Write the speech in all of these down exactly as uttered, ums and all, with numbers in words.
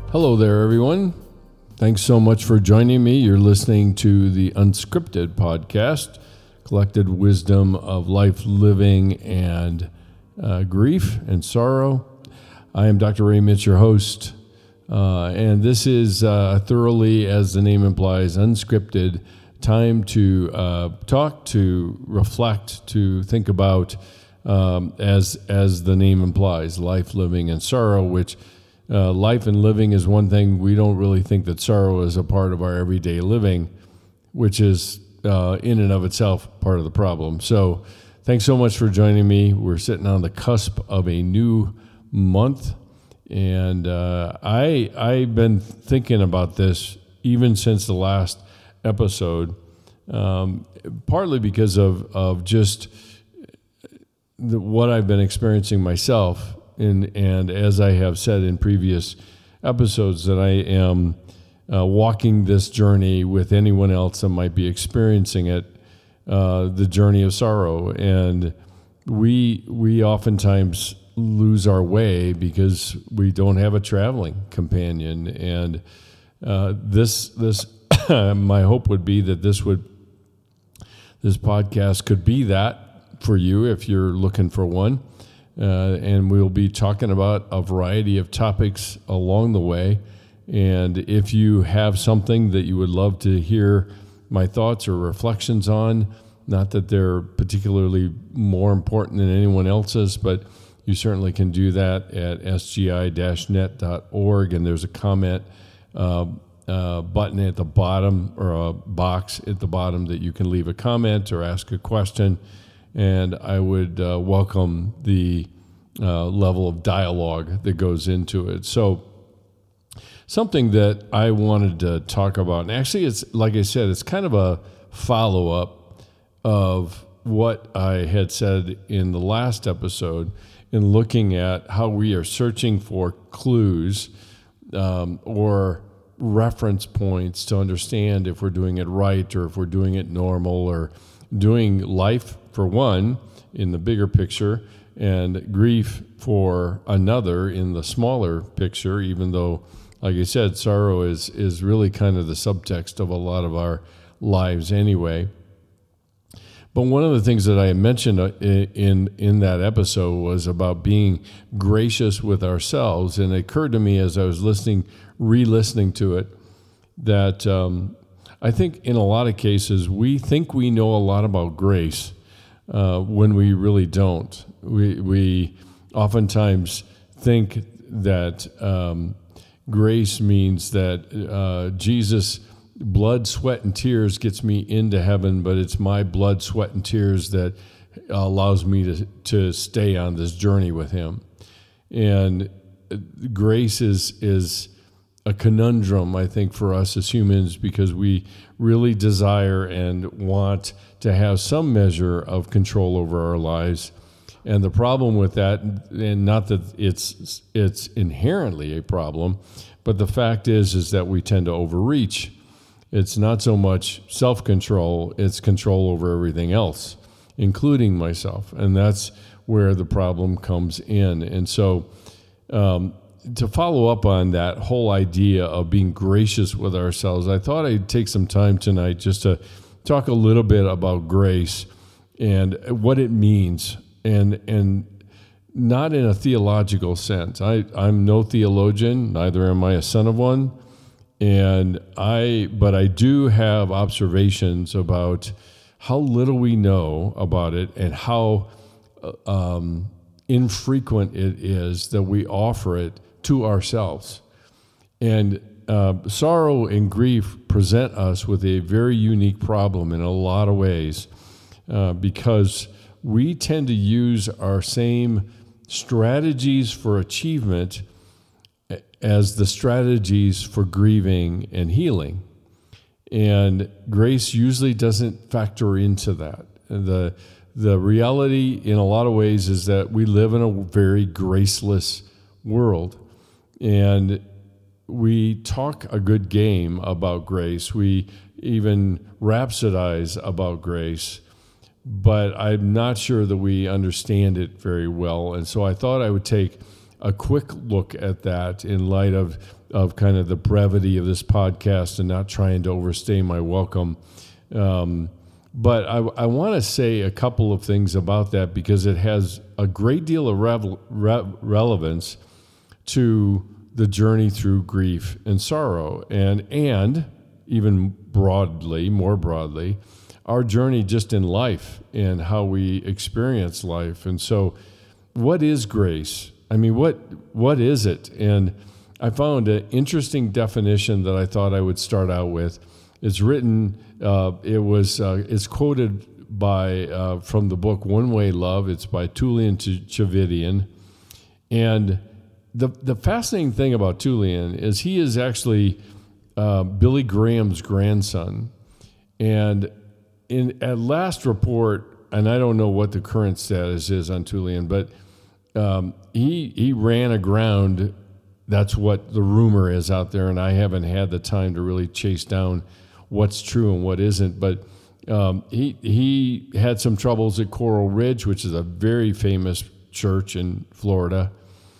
Hello there, everyone. Thanks so much for joining me. You're listening to the Unscripted podcast, collected wisdom of life, living, and uh, grief and sorrow. I am Doctor Ray Mitch, your host, uh, and this is uh, thoroughly, as the name implies, unscripted time to uh, talk, to reflect, to think about, um, as as the name implies, life, living, and sorrow, which Uh, life and living is one thing. We don't really think that sorrow is a part of our everyday living, which is uh, in and of itself part of the problem. So thanks so much for joining me. We're sitting on the cusp of a new month, and uh, I, I've been thinking about this even since the last episode, um, partly because of, of just the, what I've been experiencing myself. And, and as I have said in previous episodes, that I am uh, walking this journey with anyone else that might be experiencing it, uh, the journey of sorrow. And we we oftentimes lose our way because we don't have a traveling companion. And uh, this this my hope would be that this would this podcast could be that for you if you're looking for one. Uh, and we'll be talking about a variety of topics along the way. And if you have something that you would love to hear my thoughts or reflections on, not that they're particularly more important than anyone else's, but you certainly can do that at s g i dash net dot org. And there's a comment uh, uh, button at the bottom, or a box at the bottom, that you can leave a comment or ask a question. And I would uh, welcome the uh, level of dialogue that goes into it. So something that I wanted to talk about, and actually it's, like I said, it's kind of a follow-up of what I had said in the last episode, in looking at how we are searching for clues um, or reference points to understand if we're doing it right, or if we're doing it normal, or doing life for one in the bigger picture, and grief for another in the smaller picture, even though, like I said, sorrow is is really kind of the subtext of a lot of our lives anyway. But one of the things that I mentioned in in that episode was about being gracious with ourselves, and it occurred to me as I was listening, re-listening to it, that um, I think in a lot of cases we think we know a lot about grace uh, when we really don't. We we oftentimes think that um, grace means that uh, Jesus' blood, sweat, and tears gets me into heaven, but it's my blood, sweat, and tears that allows me to to stay on this journey with Him. And grace is is a conundrum, I think, for us as humans, because we really desire and want to have some measure of control over our lives. And the problem with that, and not that it's it's inherently a problem, but the fact is is that we tend to overreach. It's not so much self-control, it's control over everything else, including myself. And that's where the problem comes in. And so um, to follow up on that whole idea of being gracious with ourselves, I thought I'd take some time tonight just to talk a little bit about grace and what it means, and and not in a theological sense. I, I'm no theologian, neither am I a son of one, and I but I do have observations about how little we know about it, and how um, infrequent it is that we offer it to ourselves. And uh, sorrow and grief present us with a very unique problem in a lot of ways, uh, because we tend to use our same strategies for achievement as the strategies for grieving and healing. And grace usually doesn't factor into that. The the reality in a lot of ways is that we live in a very graceless world. And we talk a good game about grace. We even rhapsodize about grace. But I'm not sure that we understand it very well. And so I thought I would take a quick look at that in light of, of kind of the brevity of this podcast and not trying to overstay my welcome. Um, but I, I want to say a couple of things about that because it has a great deal of revel, re- relevance to the journey through grief and sorrow, and and even broadly, more broadly, our journey just in life and how we experience life. And so, what is grace? I mean, what what is it? And I found an interesting definition that I thought I would start out with. It's written. Uh, it was. Uh, it's quoted by uh, from the book One Way Love. It's by Tullian Tchividjian, and the the fascinating thing about Tullian is he is actually uh, Billy Graham's grandson, and in at last report, and I don't know what the current status is on Tullian, but um, he he ran aground. That's what the rumor is out there, and I haven't had the time to really chase down what's true and what isn't. But um, he he had some troubles at Coral Ridge, which is a very famous church in Florida,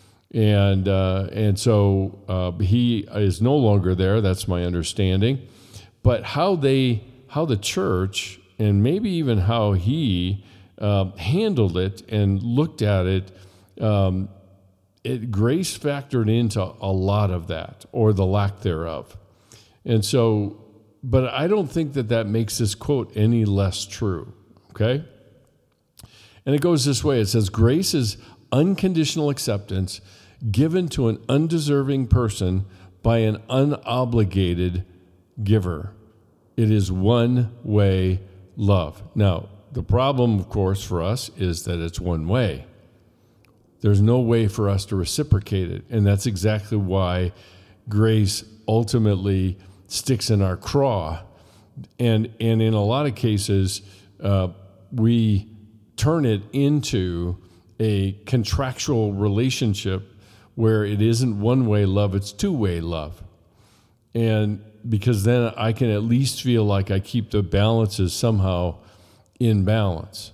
and uh, and so uh, he is no longer there. That's my understanding. But how they how the church and maybe even how he uh, handled it and looked at it. Um, It, grace factored into a lot of that, or the lack thereof. And so, but I don't think that that makes this quote any less true, okay? And it goes this way. It says, grace is unconditional acceptance given to an undeserving person by an unobligated giver. It is one-way love. Now, the problem, of course, for us is that it's one way. There's no way for us to reciprocate it. And that's exactly why grace ultimately sticks in our craw. And and in a lot of cases, uh, we turn it into a contractual relationship where it isn't one-way love, it's two-way love. And because then I can at least feel like I keep the balances somehow in balance.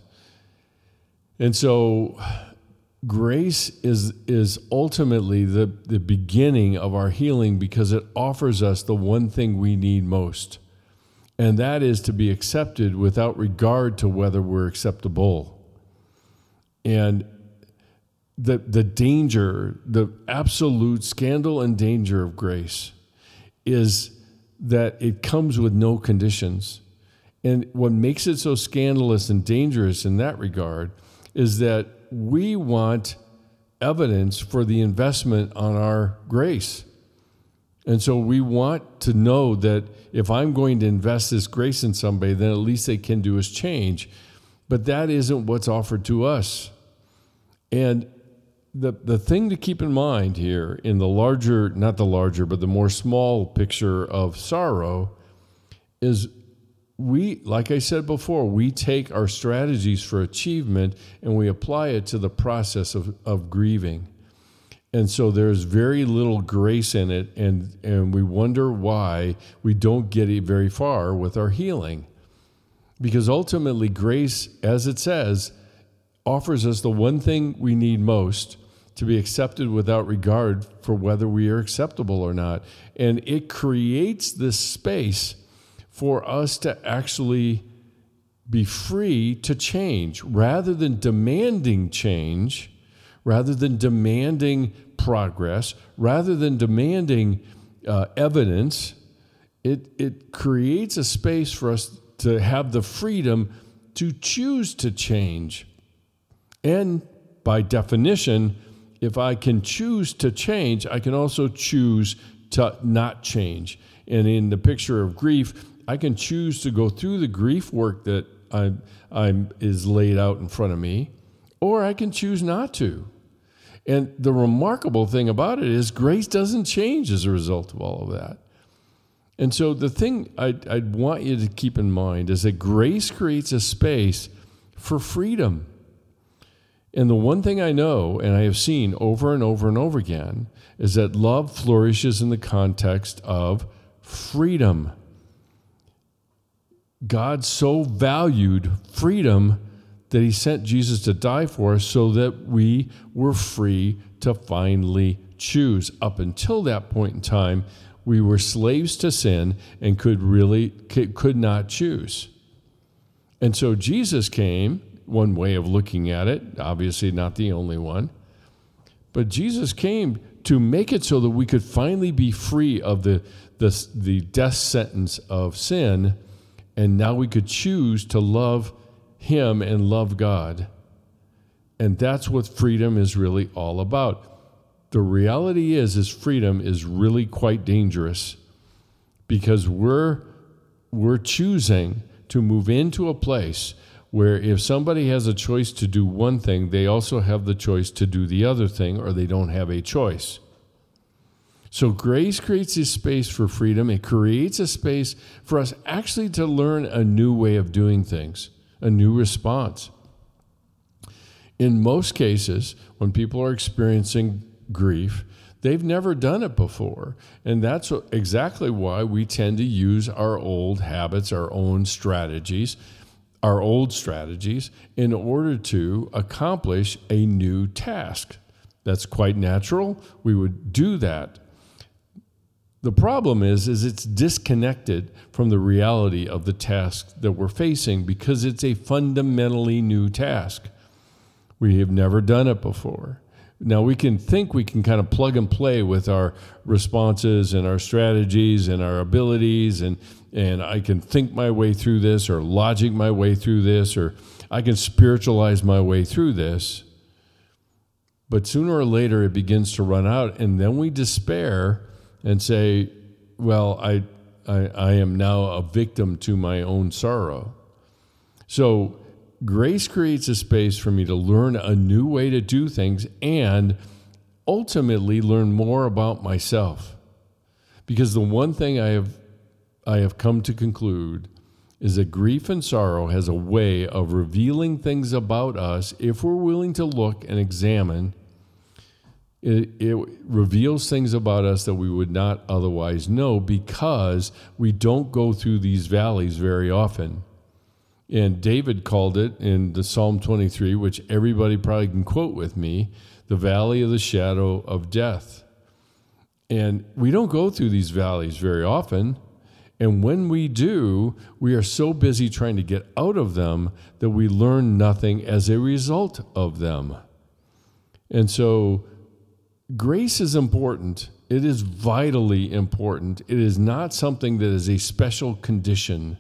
And so grace is is ultimately the, the beginning of our healing because it offers us the one thing we need most, and that is to be accepted without regard to whether we're acceptable. And the the danger, the absolute scandal and danger of grace is that it comes with no conditions. And what makes it so scandalous and dangerous in that regard is that we want evidence for the investment on our grace. And so we want to know that if I'm going to invest this grace in somebody, then at least they can do is change. But that isn't what's offered to us. And the the thing to keep in mind here in the larger, not the larger, but the more small picture of sorrow is we, like I said before, we take our strategies for achievement and we apply it to the process of, of grieving. And so there's very little grace in it, and, and we wonder why we don't get it very far with our healing. Because ultimately, grace, as it says, offers us the one thing we need most, to be accepted without regard for whether we are acceptable or not. And it creates this space for us to actually be free to change rather than demanding change, rather than demanding progress, rather than demanding uh, evidence. It, it creates a space for us to have the freedom to choose to change. And by definition, if I can choose to change, I can also choose to not change. And in the picture of grief, I can choose to go through the grief work that I'm, I'm is laid out in front of me, or I can choose not to. And the remarkable thing about it is grace doesn't change as a result of all of that. And so the thing I'd, I'd want you to keep in mind is that grace creates a space for freedom. And the one thing I know, and I have seen over and over and over again, is that love flourishes in the context of freedom. God so valued freedom that he sent Jesus to die for us so that we were free to finally choose. Up until that point in time, we were slaves to sin and could really could not choose. And so Jesus came, one way of looking at it, obviously not the only one, but Jesus came to make it so that we could finally be free of the, the, the death sentence of sin, and now we could choose to love him and love God. And that's what freedom is really all about. The reality is, is freedom is really quite dangerous because we're, we're choosing to move into a place where if somebody has a choice to do one thing, they also have the choice to do the other thing, or they don't have a choice. So grace creates a space for freedom. It creates a space for us actually to learn a new way of doing things, a new response. In most cases, when people are experiencing grief, they've never done it before. And that's exactly why we tend to use our old habits, our own strategies, our old strategies in order to accomplish a new task. That's quite natural. We would do that. The problem is, is it's disconnected from the reality of the task that we're facing because it's a fundamentally new task. We have never done it before. Now, we can think we can kind of plug and play with our responses and our strategies and our abilities, and, and I can think my way through this or logic my way through this, or I can spiritualize my way through this. But sooner or later, it begins to run out, and then we despair and say, well, I, I, I am now a victim to my own sorrow. So grace creates a space for me to learn a new way to do things and ultimately learn more about myself. Because the one thing I have I have come to conclude is that grief and sorrow has a way of revealing things about us if we're willing to look and examine. It, it reveals things about us that we would not otherwise know because we don't go through these valleys very often. And David called it in the Psalm twenty-three, which everybody probably can quote with me, the valley of the shadow of death. And we don't go through these valleys very often. And when we do, we are so busy trying to get out of them that we learn nothing as a result of them. And so grace is important. It is vitally important. It is not something that is a special condition.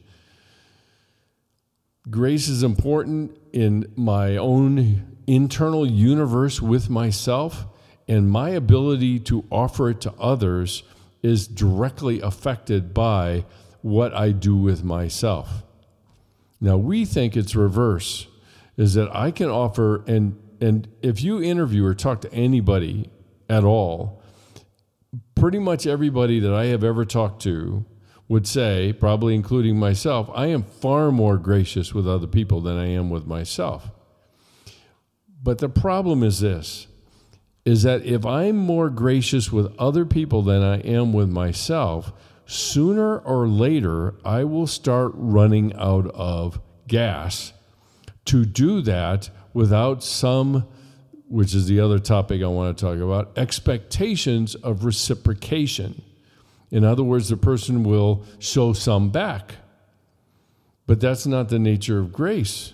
Grace is important in my own internal universe with myself, and my ability to offer it to others is directly affected by what I do with myself. Now, we think it's reverse, is that I can offer, and, and if you interview or talk to anybody at all, pretty much everybody that I have ever talked to would say, probably including myself, I am far more gracious with other people than I am with myself. But the problem is this, is that if I'm more gracious with other people than I am with myself, sooner or later, I will start running out of gas to do that without some, which is the other topic I want to talk about, expectations of reciprocation. In other words, the person will show some back. But that's not the nature of grace.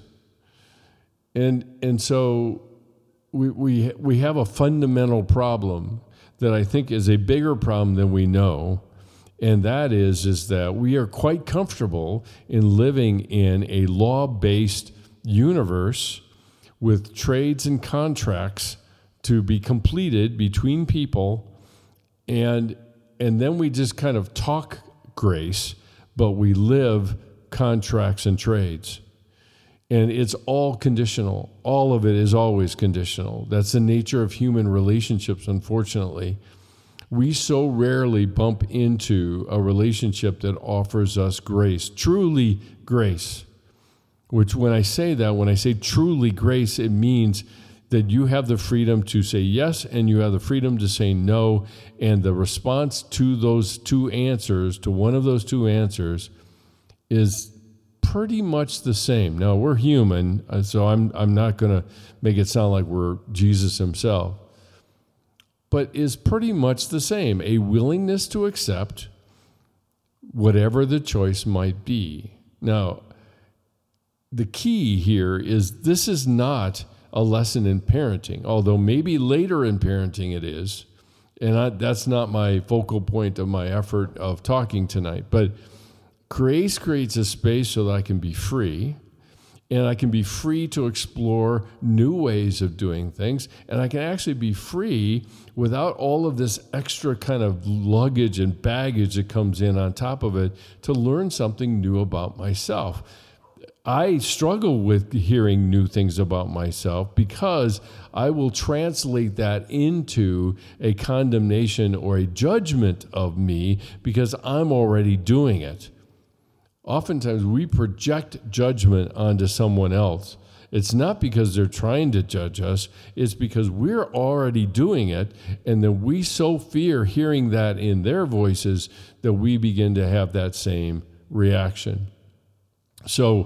And and so we we we have a fundamental problem that I think is a bigger problem than we know. And that is, is that we are quite comfortable in living in a law-based universe with trades and contracts to be completed between people, and and then we just kind of talk grace, but we live contracts and trades. And it's all conditional. All of it is always conditional. That's the nature of human relationships, unfortunately. We so rarely bump into a relationship that offers us grace, truly grace. Which when I say that, when I say truly grace, it means that you have the freedom to say yes and you have the freedom to say no. And the response to those two answers, to one of those two answers, is pretty much the same. Now, we're human, so I'm I'm not going to make it sound like we're Jesus himself, but is pretty much the same, a willingness to accept whatever the choice might be. Now, the key here is this is not a lesson in parenting, although maybe later in parenting it is, and I, that's not my focal point of my effort of talking tonight, but grace creates a space so that I can be free, and I can be free to explore new ways of doing things, and I can actually be free without all of this extra kind of luggage and baggage that comes in on top of it to learn something new about myself. I struggle with hearing new things about myself because I will translate that into a condemnation or a judgment of me because I'm already doing it. Oftentimes we project judgment onto someone else. It's not because they're trying to judge us, it's because we're already doing it, and then we so fear hearing that in their voices that we begin to have that same reaction. So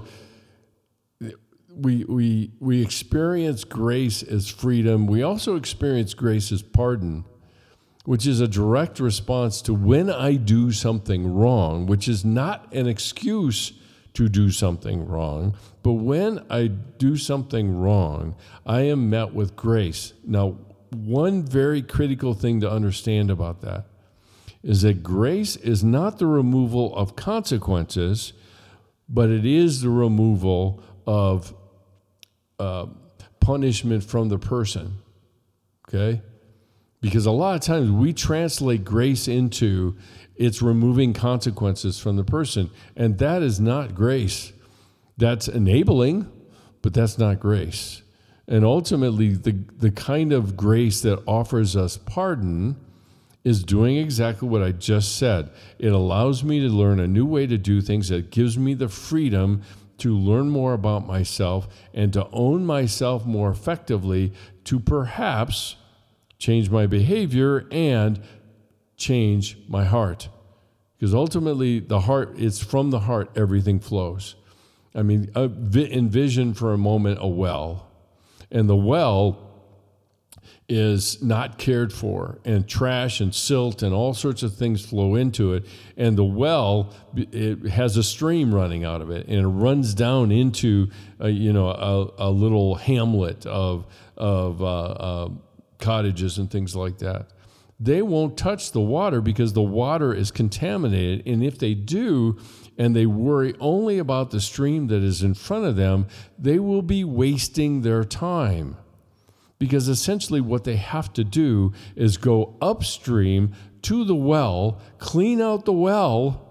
we we we experience grace as freedom. We also experience grace as pardon, which is a direct response to when I do something wrong, which is not an excuse to do something wrong, but when I do something wrong, I am met with grace. Now, one very critical thing to understand about that is that grace is not the removal of consequences, but it is the removal of uh, punishment from the person, okay? Because a lot of times we translate grace into it's removing consequences from the person, and that is not grace. That's enabling, but that's not grace. And ultimately, the, the kind of grace that offers us pardon is doing exactly what I just said. It allows me to learn a new way to do things that gives me the freedom to learn more about myself and to own myself more effectively to perhaps change my behavior and change my heart. Because ultimately, the heart, it's from the heart everything flows. I mean, envision for a moment a well. And the well is not cared for, and trash and silt and all sorts of things flow into it. And the well, it has a stream running out of it, and it runs down into, a, you know, a, a little hamlet of of uh, uh, cottages and things like that. They won't touch the water because the water is contaminated, and if they do, and they worry only about the stream that is in front of them, they will be wasting their time. Because essentially what they have to do is go upstream to the well, clean out the well,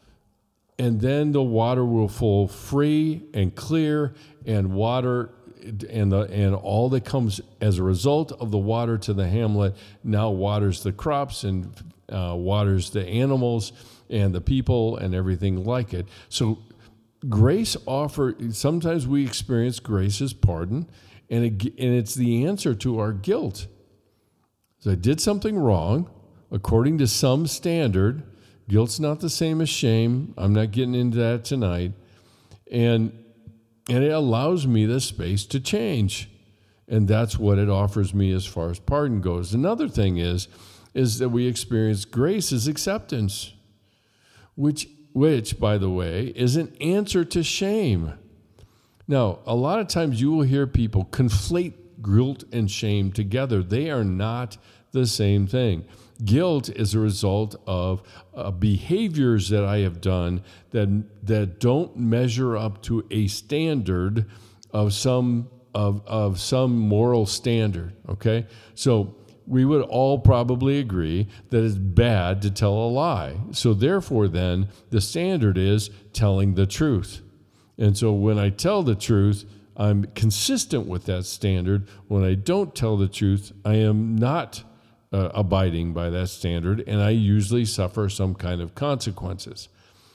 and then the water will flow free and clear, and water and the and all that comes as a result of the water to the hamlet now waters the crops and uh, waters the animals and the people and everything like it. So grace offer, sometimes we experience grace as pardon, and it, and it's the answer to our guilt. So I did something wrong, according to some standard. Guilt's not the same as shame. I'm not getting into that tonight. And and it allows me the space to change. And that's what it offers me as far as pardon goes. Another thing is, is that we experience grace as acceptance, which, which, by the way, is an answer to shame. Now, a lot of times you will hear people conflate guilt and shame together. They are not the same thing. Guilt is a result of uh, behaviors that I have done that that don't measure up to a standard of some of of some moral standard. Okay, so we would all probably agree that it's bad to tell a lie. So therefore, then the standard is telling the truth. And so when I tell the truth, I'm consistent with that standard. When I don't tell the truth, I am not uh, abiding by that standard, and I usually suffer some kind of consequences.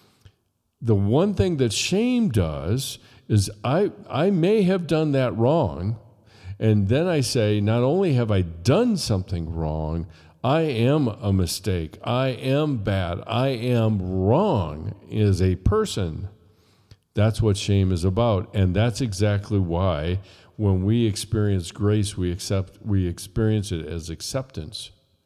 The one thing that shame does is I I may have done that wrong, and then I say, not only have I done something wrong, I am a mistake. I am bad. I am wrong as a person. That's what shame is about. And that's exactly why when we experience grace, we accept, we experience it as acceptance.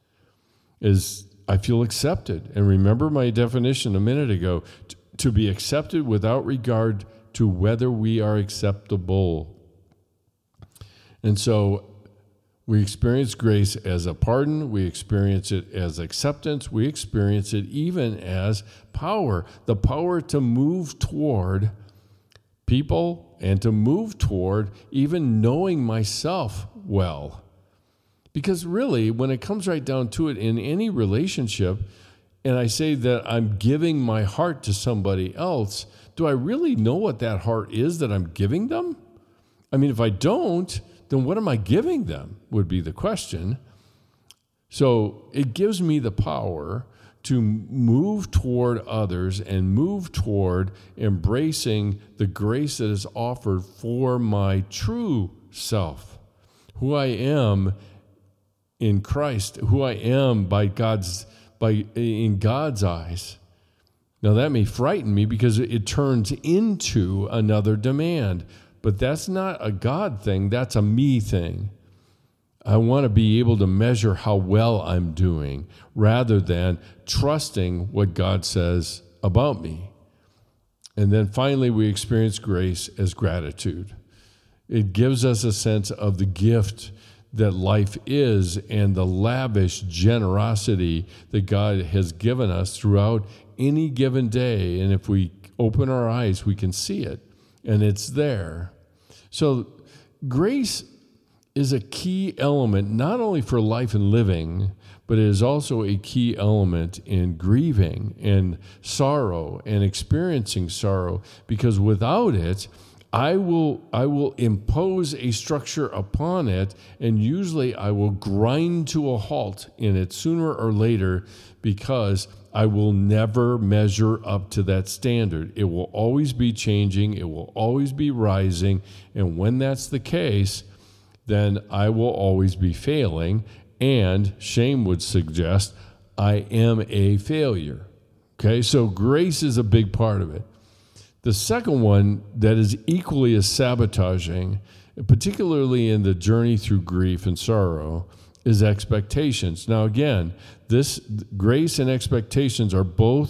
Is I feel accepted. And remember my definition a minute ago, t- to be accepted without regard to whether we are acceptable. And so we experience grace as a pardon. We experience it as acceptance. We experience it even as power, the power to move toward people and to move toward even knowing myself well. Because really, when it comes right down to it, in any relationship, and I say that I'm giving my heart to somebody else, do I really know what that heart is that I'm giving them? I mean, if I don't, then what am I giving them would be the question. So it gives me the power to move toward others and move toward embracing the grace that is offered for my true self, who I am in Christ, who I am by God's by in God's eyes. Now that may frighten me because it turns into another demand, but that's not a God thing, that's a me thing. I want to be able to measure how well I'm doing rather than trusting what God says about me. And then finally, we experience grace as gratitude. It gives us a sense of the gift that life is and the lavish generosity that God has given us throughout any given day. And if we open our eyes, we can see it, and it's there. So grace is a key element, not only for life and living, but it is also a key element in grieving and sorrow and experiencing sorrow, because without it, I will I will impose a structure upon it, and usually I will grind to a halt in it sooner or later, because I will never measure up to that standard. It will always be changing. It will always be rising. And when that's the case, then I will always be failing. And shame would suggest I am a failure. Okay, so grace is a big part of it. The second one that is equally as sabotaging, particularly in the journey through grief and sorrow, is expectations. Now, again, this grace and expectations are both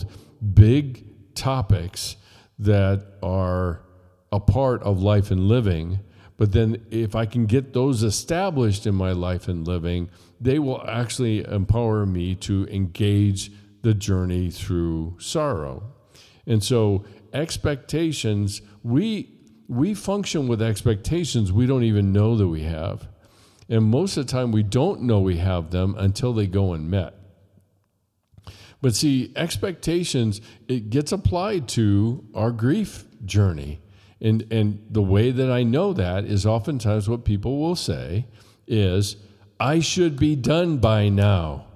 big topics that are a part of life and living. But then if I can get those established in my life and living, they will actually empower me to engage the journey through sorrow. And so expectations, we we function with expectations we don't even know that we have. And most of the time we don't know we have them until they go unmet. But see, expectations, it gets applied to our grief journey. And and the way that I know that is oftentimes what people will say is, I should be done by now.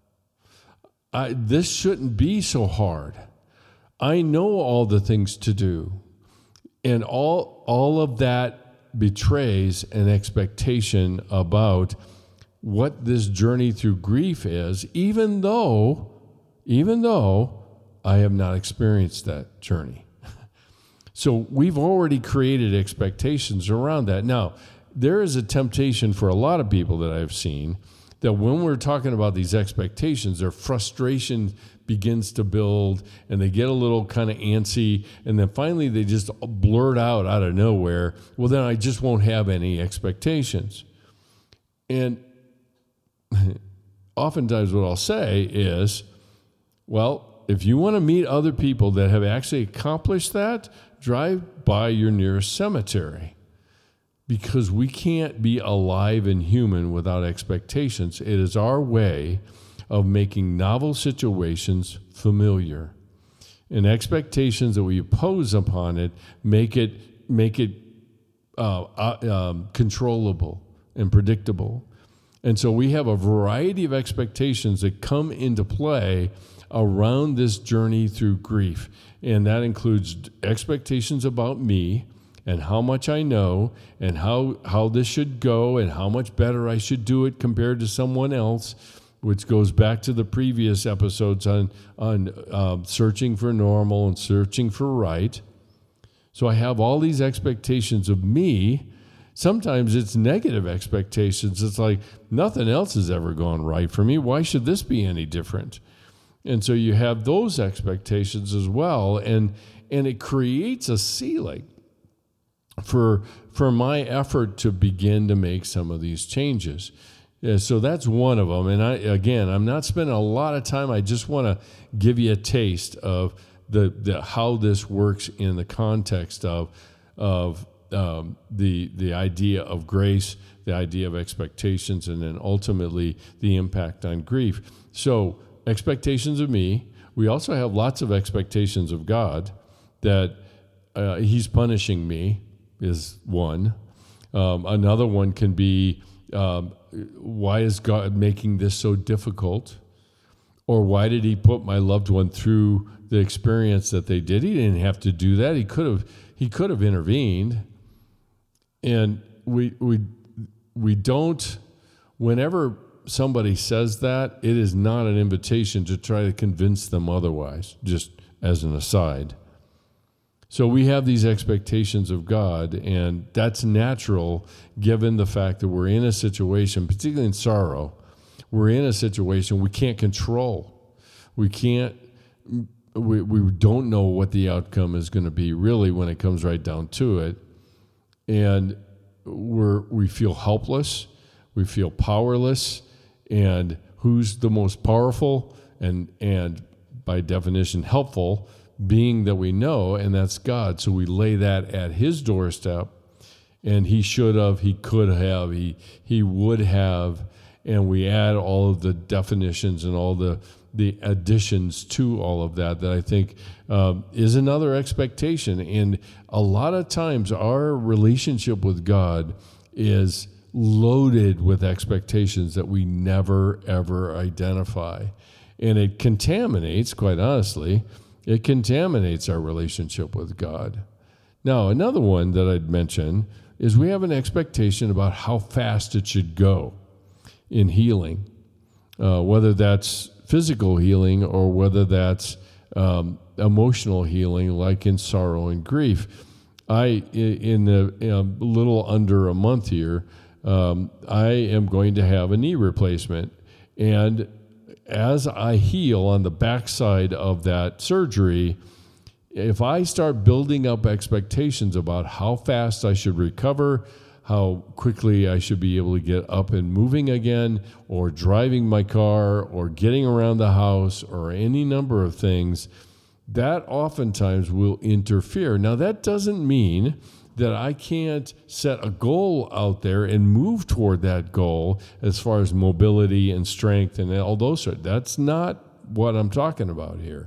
I, this shouldn't be so hard. I know all the things to do. And all all of that betrays an expectation about what this journey through grief is, even though, even though I have not experienced that journey. So we've already created expectations around that. Now, there is a temptation for a lot of people that I've seen that when we're talking about these expectations, their frustration begins to build and they get a little kind of antsy, and then finally they just blurt out out of nowhere, well, then I just won't have any expectations. And oftentimes what I'll say is, well, if you want to meet other people that have actually accomplished that, drive by your nearest cemetery, because we can't be alive and human without expectations. It is our way of making novel situations familiar. And expectations that we impose upon it make it make it uh, uh, um, controllable and predictable. And so we have a variety of expectations that come into play around this journey through grief. And that includes expectations about me and how much I know and how, how this should go and how much better I should do it compared to someone else, which goes back to the previous episodes on, on uh, searching for normal and searching for right. So I have all these expectations of me. Sometimes it's negative expectations. It's like nothing else has ever gone right for me. Why should this be any different? And so you have those expectations as well. And and it creates a ceiling for for my effort to begin to make some of these changes. Yeah, so that's one of them. And I again, I'm not spending a lot of time. I just want to give you a taste of the, the how this works in the context of of um, the the idea of grace, the idea of expectations, and then ultimately the impact on grief. So expectations of me. We also have lots of expectations of God, that uh, He's punishing me is one. Um, another one can be, um, why is God making this so difficult? Or why did He put my loved one through the experience that they did? He didn't have to do that. He could have. He could have intervened. And we we we don't. Whenever somebody says that, it is not an invitation to try to convince them otherwise. Just as an aside. So we have these expectations of God, and that's natural given the fact that we're in a situation, particularly in sorrow, we're in a situation we can't control. We can't, we, we don't know what the outcome is going to be really when it comes right down to it. And we're, we feel helpless, we feel powerless, and who's the most powerful and, and by definition helpful, being that we know, and that's God. So we lay that at His doorstep, and He should have, He could have, He He would have, and we add all of the definitions and all the the additions to all of that that I think um, is another expectation. And a lot of times our relationship with God is loaded with expectations that we never, ever identify. And it contaminates, quite honestly, it contaminates our relationship with God. Now, another one that I'd mention is we have an expectation about how fast it should go in healing, uh, whether that's physical healing or whether that's um, emotional healing, like in sorrow and grief. I, in a, in a little under a month here, um, I am going to have a knee replacement. And as I heal on the backside of that surgery, if I start building up expectations about how fast I should recover, how quickly I should be able to get up and moving again, or driving my car, or getting around the house, or any number of things, that oftentimes will interfere. Now, that doesn't mean that I can't set a goal out there and move toward that goal as far as mobility and strength and all those. That's not what I'm talking about here.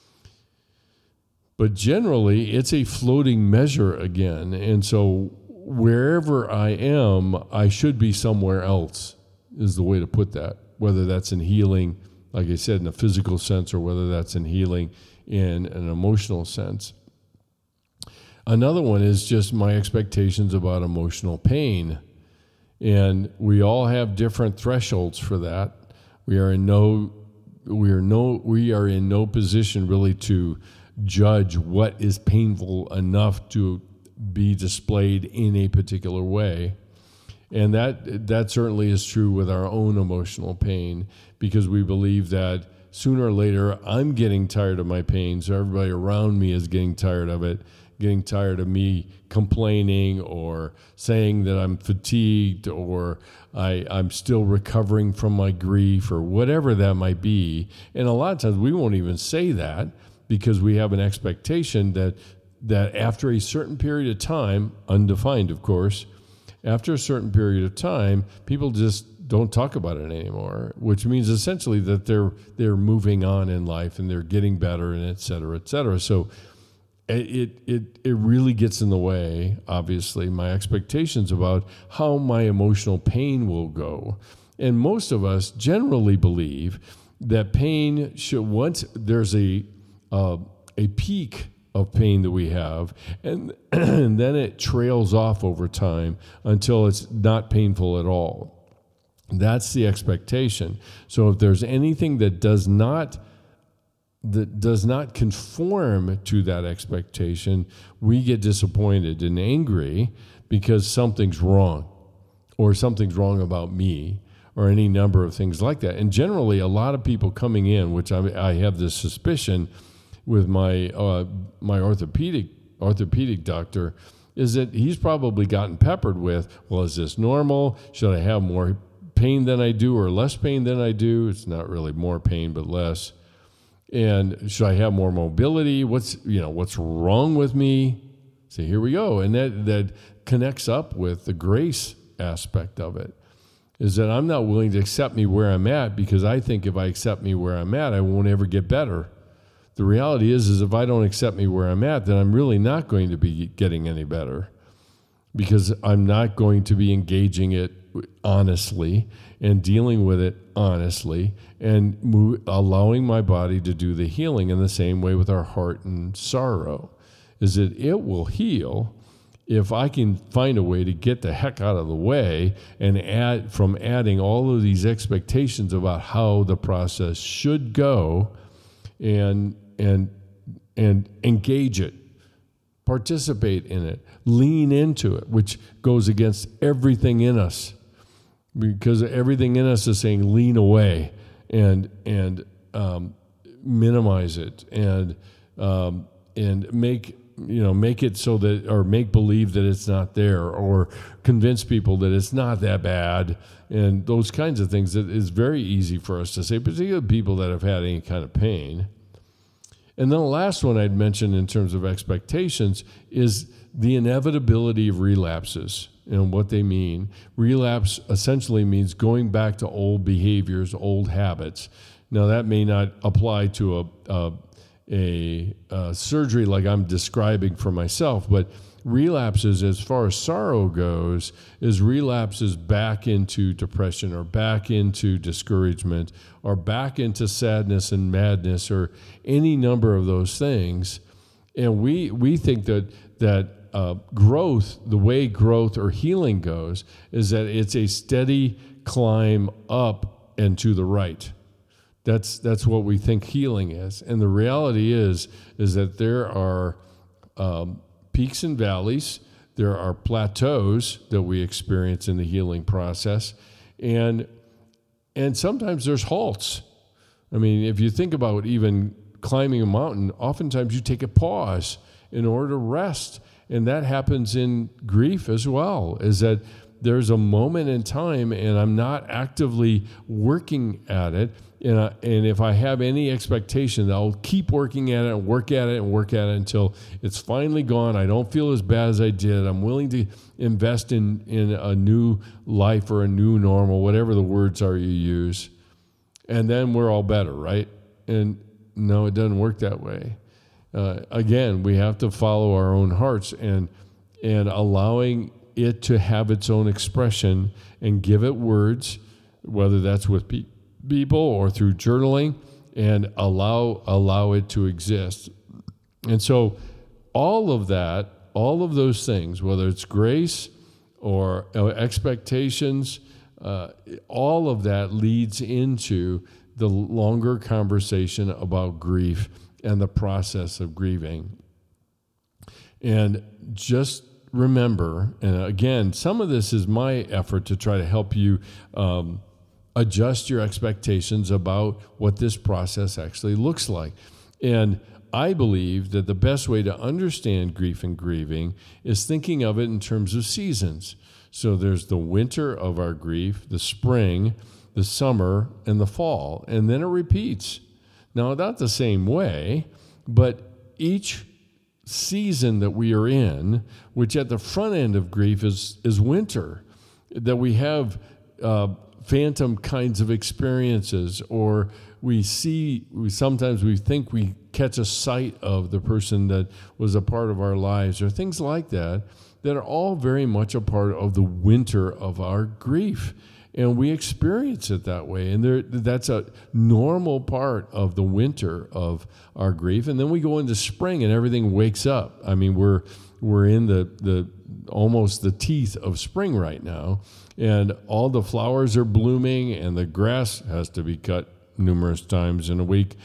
But generally, it's a floating measure again. And so wherever I am, I should be somewhere else, is the way to put that. Whether that's in healing, like I said, in a physical sense, or whether that's in healing in an emotional sense. Another one is just my expectations about emotional pain. And we all have different thresholds for that. We are in no we are no we are in no position really to judge what is painful enough to be displayed in a particular way. And that that certainly is true with our own emotional pain, because we believe that sooner or later I'm getting tired of my pain, so everybody around me is getting tired of it, getting tired of me complaining or saying that I'm fatigued or I, I'm still recovering from my grief or whatever that might be. And a lot of times we won't even say that because we have an expectation that that after a certain period of time, undefined of course, after a certain period of time, people just don't talk about it anymore, which means essentially that they're they're moving on in life and they're getting better and et cetera, et cetera. So it it it really gets in the way, obviously, my expectations about how my emotional pain will go. And most of us generally believe that pain should, once there's a uh, a peak of pain that we have, and, and then it trails off over time until it's not painful at all. That's the expectation. So if there's anything that does not that does not conform to that expectation, we get disappointed and angry because something's wrong, or something's wrong about me, or any number of things like that. And generally, a lot of people coming in, which I, I have this suspicion with my uh, my orthopedic orthopedic doctor, is that he's probably gotten peppered with, well, is this normal? Should I have more pain than I do or less pain than I do? It's not really more pain, but less. And should I have more mobility? What's, you know, what's wrong with me? So here we go. And that, that connects up with the grace aspect of it, is that I'm not willing to accept me where I'm at because I think if I accept me where I'm at, I won't ever get better. The reality is, is if I don't accept me where I'm at, then I'm really not going to be getting any better, because I'm not going to be engaging it honestly and dealing with it honestly and move, allowing my body to do the healing. In the same way with our heart and sorrow, is that it will heal if I can find a way to get the heck out of the way and add from adding all of these expectations about how the process should go, and and and engage it, participate in it, lean into it, which goes against everything in us, because everything in us is saying lean away and and um, minimize it and um, and make you know make it so that, or make believe that it's not there, or convince people that it's not that bad, and those kinds of things. That is very easy for us to say, particularly people that have had any kind of pain. And then the last one I'd mention in terms of expectations is the inevitability of relapses and what they mean. Relapse essentially means going back to old behaviors, old habits. Now, that may not apply to a, a, a, a surgery like I'm describing for myself, but relapses, as far as sorrow goes, is relapses back into depression, or back into discouragement, or back into sadness and madness, or any number of those things. And we we think that that uh, growth, the way growth or healing goes, is that it's a steady climb up and to the right. That's that's what we think healing is. And the reality is is that there are um, peaks and valleys. There are plateaus that we experience in the healing process, and and sometimes there's halts. I mean, if you think about even climbing a mountain, oftentimes you take a pause in order to rest, and that happens in grief as well. Is that there's a moment in time, and I'm not actively working at it. And, I, and if I have any expectation that I'll keep working at it and work at it and work at it until it's finally gone, I don't feel as bad as I did, I'm willing to invest in, in a new life or a new normal, whatever the words are you use, and then we're all better, right? And no, it doesn't work that way. Uh, again, we have to follow our own hearts and and allowing it to have its own expression and give it words, whether that's with people, people or through journaling, and allow allow it to exist. And so all of that, all of those things, whether it's grace or expectations, uh, all of that leads into the longer conversation about grief and the process of grieving. And just remember, and again, some of this is my effort to try to help you um, adjust your expectations about what this process actually looks like. And I believe that the best way to understand grief and grieving is thinking of it in terms of seasons. So there's the winter of our grief, the spring, the summer, and the fall, and then it repeats. Now, not the same way, but each season that we are in, which at the front end of grief is, is winter, that we have uh, phantom kinds of experiences, or we see, we, sometimes we think we catch a sight of the person that was a part of our lives, or things like that, that are all very much a part of the winter of our grief. And we experience it that way. And there, that's a normal part of the winter of our grief. And then we go into spring and everything wakes up. I mean, we're we're in the, the almost the teeth of spring right now. And all the flowers are blooming and the grass has to be cut numerous times in a week.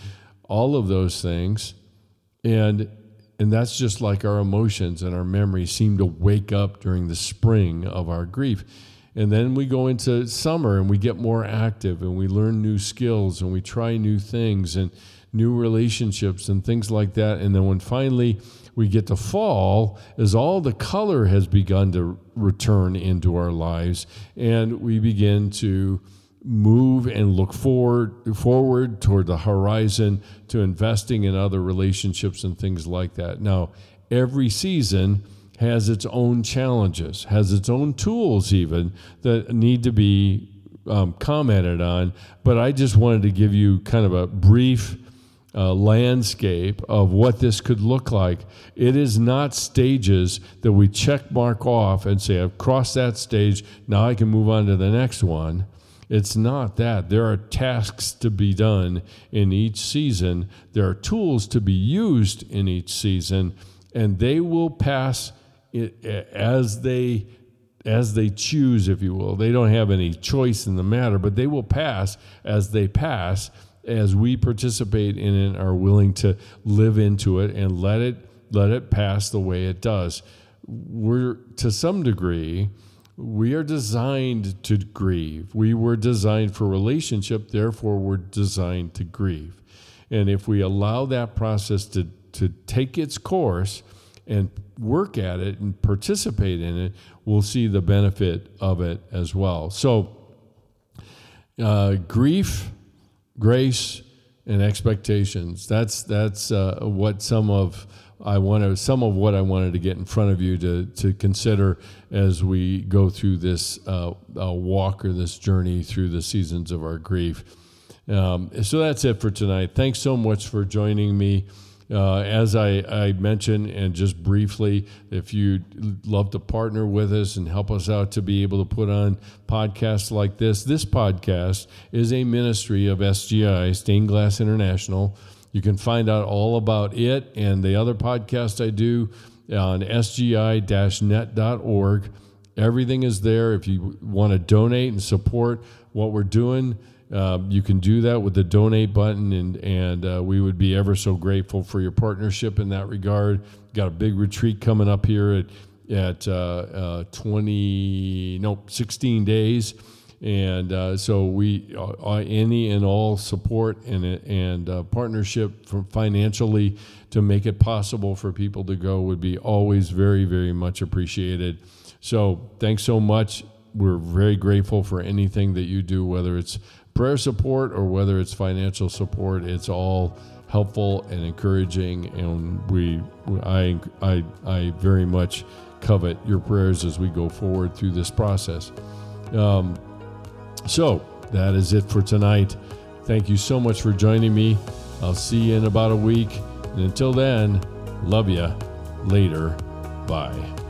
all of those things. And and that's just like our emotions and our memories seem to wake up during the spring of our grief. And then we go into summer and we get more active and we learn new skills and we try new things and new relationships and things like that. And then when finally we get to fall, as all the color has begun to return into our lives, and we begin to move and look forward forward toward the horizon to investing in other relationships and things like that. Now, every season has its own challenges, has its own tools even that need to be um, commented on. But I just wanted to give you kind of a brief uh, landscape of what this could look like. It is not stages that we check mark off and say, I've crossed that stage, now I can move on to the next one. It's not that. There are tasks to be done in each season. There are tools to be used in each season, and they will pass it as they as they choose, if you will. They don't have any choice in the matter, but they will pass as they pass, as we participate in it, are willing to live into it and let it let it pass the way it does. We're, to some degree, we are designed to grieve. We were designed for relationship, therefore we're designed to grieve. And if we allow that process to, to take its course and work at it and participate in it, we'll see the benefit of it as well. So, uh, grief, grace, and expectations. That's that's uh, what some of I wanted some of what I wanted to get in front of you to to consider as we go through this uh, uh, walk or this journey through the seasons of our grief. Um, so that's it for tonight. Thanks so much for joining me. Uh, as I, I mentioned, and just briefly, if you'd love to partner with us and help us out to be able to put on podcasts like this, this podcast is a ministry of S G I, Stained Glass International. You can find out all about it and the other podcasts I do on S G I net dot org. Everything is there. If you want to donate and support what we're doing, Uh, you can do that with the donate button, and and uh, we would be ever so grateful for your partnership in that regard. Got a big retreat coming up here at at uh, uh, twenty no sixteen days, and uh, so we uh, any and all support and and uh, partnership from financially to make it possible for people to go would be always very, very much appreciated. So thanks so much. We're very grateful for anything that you do, whether it's prayer support or whether it's financial support. It's all helpful and encouraging, and we, I, I, I very much covet your prayers as we go forward through this process. Um, so that is it for tonight. Thank you so much for joining me. I'll see you in about a week, and until then, love ya. Later. Bye.